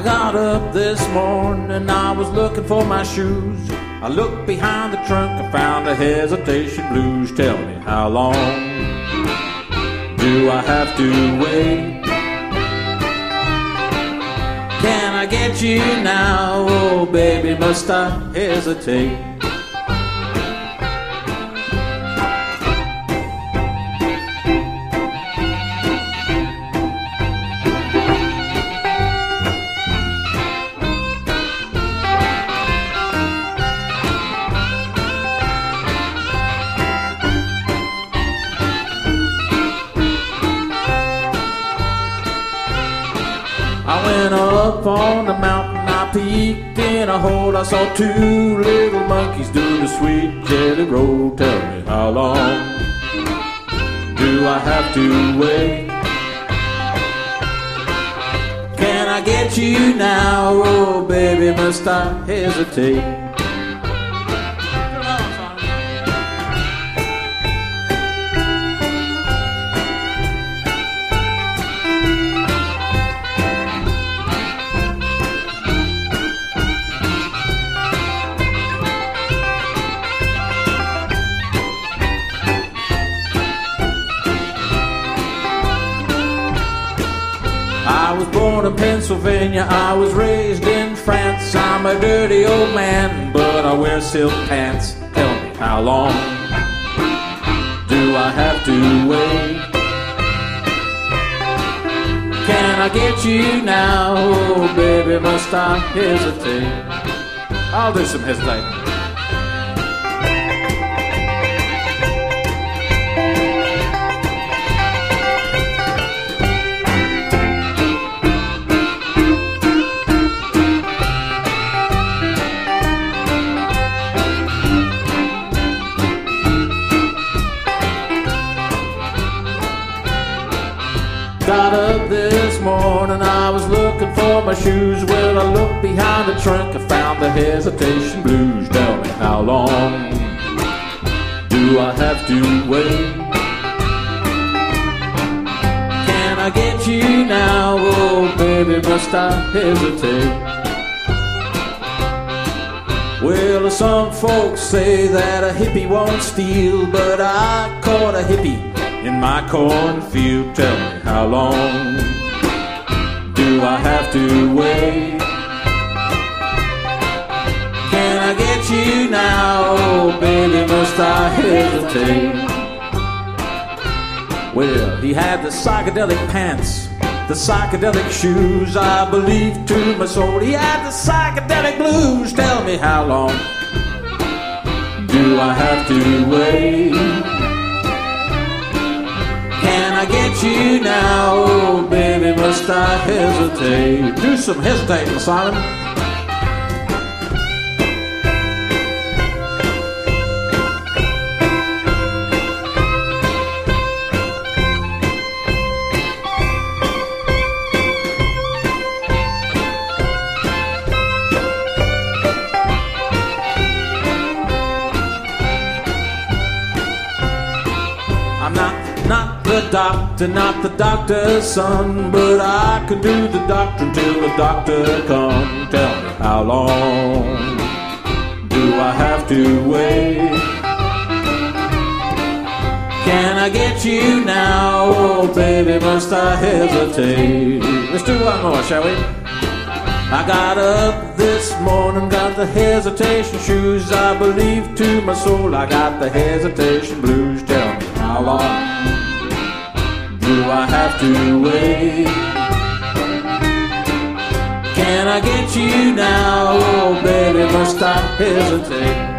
got up this morning and I was looking for my shoes. I looked behind the trunk and found the hesitation blues. Tell me, how long do I have to wait? Can I get you now? Oh baby, must I hesitate? I went up on the mountain, I peeked in a hole. I saw two little monkeys do the sweet jelly roll. Tell me, how long do I have to wait? Can I get you now? Oh baby, must I hesitate? I was born in Pennsylvania, I was raised in France. I'm a dirty old man, but I wear silk pants. Tell me, how long do I have to wait? Can I get you now? Oh baby, must I hesitate? I'll do some hesitating. Got up this morning, I was looking for my shoes. Well, I looked behind the trunk, I found the hesitation blues. Tell me, how long do I have to wait? Can I get you now? Oh baby, must I hesitate? Well, some folks say that a hippie won't steal, but I caught a hippie in my cornfield. Tell me, how long do I have to wait? Can I get you now? Oh baby, must I hesitate? Well, he had the psychedelic pants, the psychedelic shoes. I believe to my soul he had the psychedelic blues. Tell me, how long do I have to wait? Can I get you now? Oh baby, must I hesitate? Do some hesitating, Simon. I'm not the doctor, not the doctor's son, but I could do the doctor until the doctor come. Tell me, how long do I have to wait? Can I get you now? Oh baby, must I hesitate? Let's do one more, shall we? I got up this morning, got the hesitation shoes. I believe to my soul I got the hesitation blues. Tell me, how long do I have to wait? Can I get you now? Oh baby, must I hesitate?